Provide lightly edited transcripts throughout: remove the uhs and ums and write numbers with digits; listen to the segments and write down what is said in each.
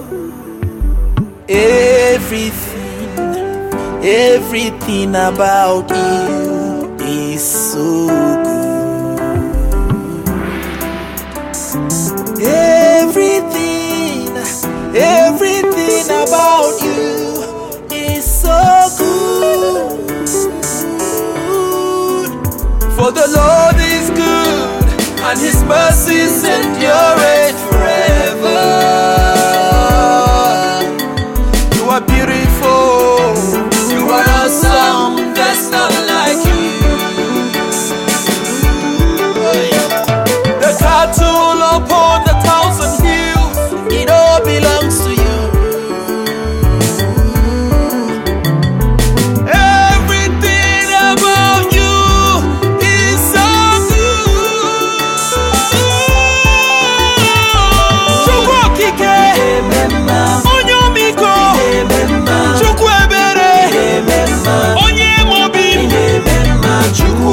Everything about you is so good. Everything about you is so good. For the Lord is good, and His mercies endure forever. You are beautiful, you are awesome, there's none like you. The cattle upon the 1,000 hills, it all belongs to you. Everything about you is so good. Chukwu okike, Onyomiko, Chukwu ebere, Onye mobi, Chukwu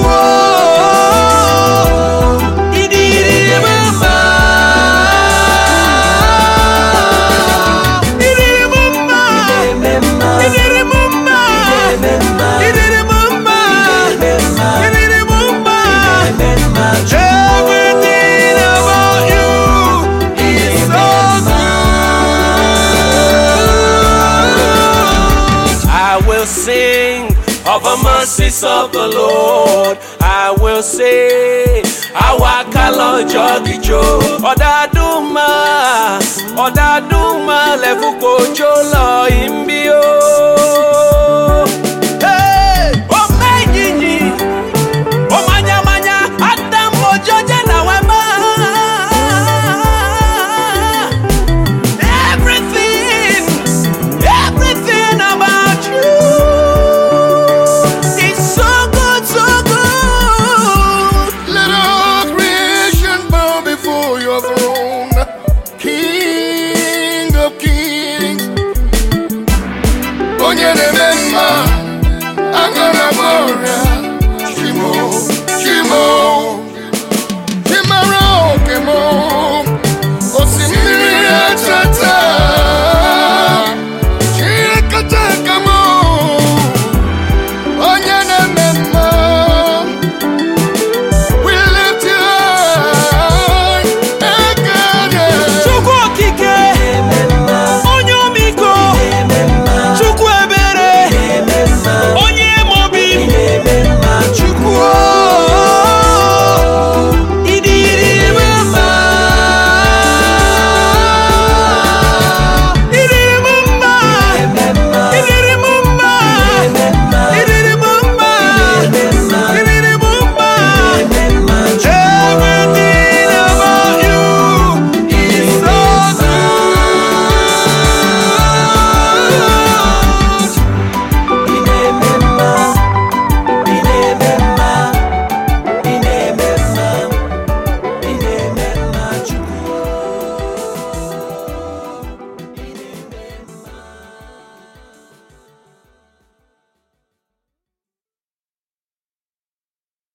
sing of the mercies of the Lord. I will say, Awakalo Jogijo, Odaduma, Lefuko Jolo.